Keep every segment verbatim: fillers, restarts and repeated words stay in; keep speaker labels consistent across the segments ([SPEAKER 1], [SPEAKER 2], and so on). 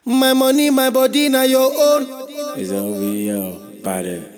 [SPEAKER 1] My money, my body, now your own.
[SPEAKER 2] It's O V O, badass.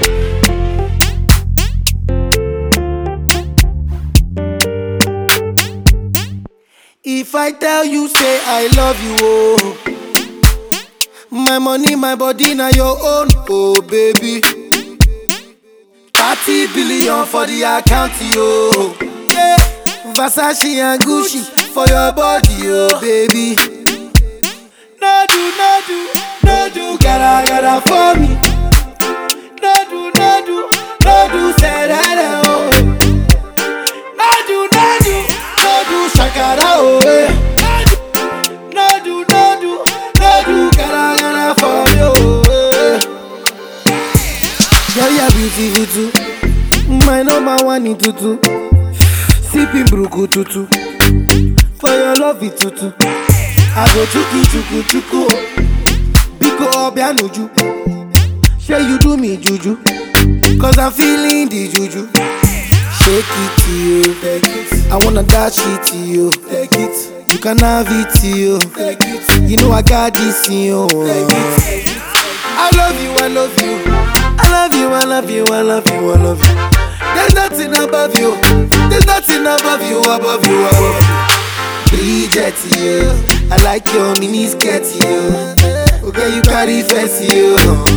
[SPEAKER 1] If I tell you, say I love you, oh. My money, my body, now your own, oh baby. thirty billion for the account, oh. Yeah, Versace and Gucci for your body, oh baby. No do, no do, no do, gotta, gotta for me. No do, no do, no do, say that, oh. No do, no do, no do, shakara, oh. No do, no do, no do, gotta, gotta for me, oh. Girl, you're beautiful too. My number one in tutu. Sipping bruku tutu. For your love it tutu. I go chuku chuku chuku. Biko obianuju. Say you do me juju. Cause I'm feeling the juju. Shake it to you. Take it. I wanna dash it to you. Take it. You can have it to you. Take it. You know I got this in you. Take it. I love you, I love you. I love you, I love you, I love you, I love you. There's nothing above you. There's nothing above you, above you, above you. Bridget, you. I like your mini skirt, you. Okay, you carry fancy, you.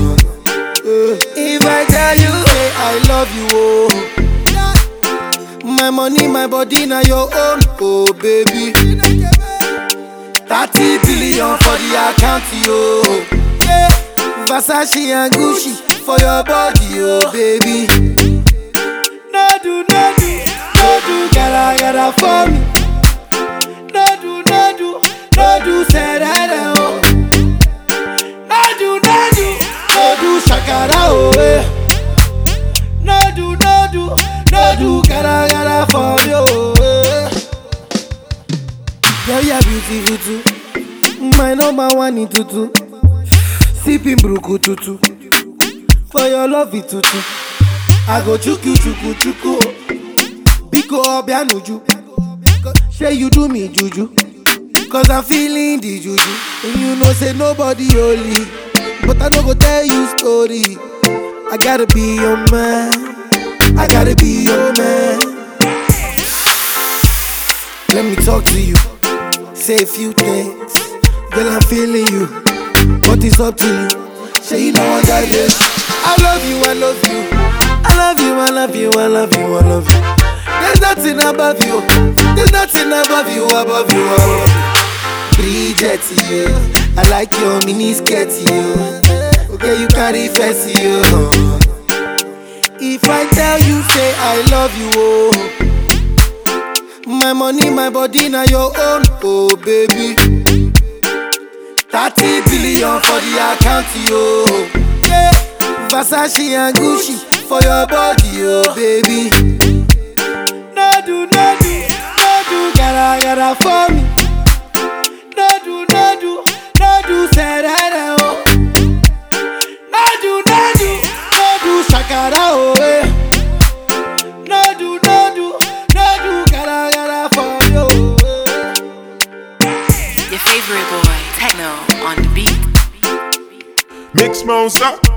[SPEAKER 1] If I tell you, hey, I love you, oh. My money, my body, now your own, oh baby. thirty billion for the account, yo. Yeah, Versace and Gucci for your body, oh baby. No do, no do, no do, gotta, gotta for me. No do, no do, no do, say that, oh. No do, no do, no do, shakara, oh. No do, no do, no do, gotta, gotta for me, oh. Girl, you're beautiful too. My number one in tutu. Sipping bruku tutu. For your love it tutu. I go chuku chuku chuku. Biko obianuju. Say you do me juju. Cause I'm feeling the juju. And you know say nobody holy. But I don't go tell you story. I gotta be your man. I gotta be your man. Let me talk to you. Say a few things. Girl, I'm feeling you. But it's up to you. Say you know I got this. I love you, I love you. I love you, I love you, I love you, I love you. There's nothing above you. There's nothing above you, above you, above you. Bridget, you. I like your mini skirt, you. Okay, you carry fancy, you. If I tell you, say I love you, oh. My money, my body, now your own, oh baby. thirty billion for the account, yo. Yeah, Versace and Gucci for your body, oh baby. No do, no do, no do, gotta, gotta for me. No do, no do, no do, say that, oh. No do, no do, no do, shakara, oh. No do, no do, no do, gotta, gotta for you, oh.
[SPEAKER 3] Your favorite boy, Techno, on the beat.
[SPEAKER 4] Mix Monster.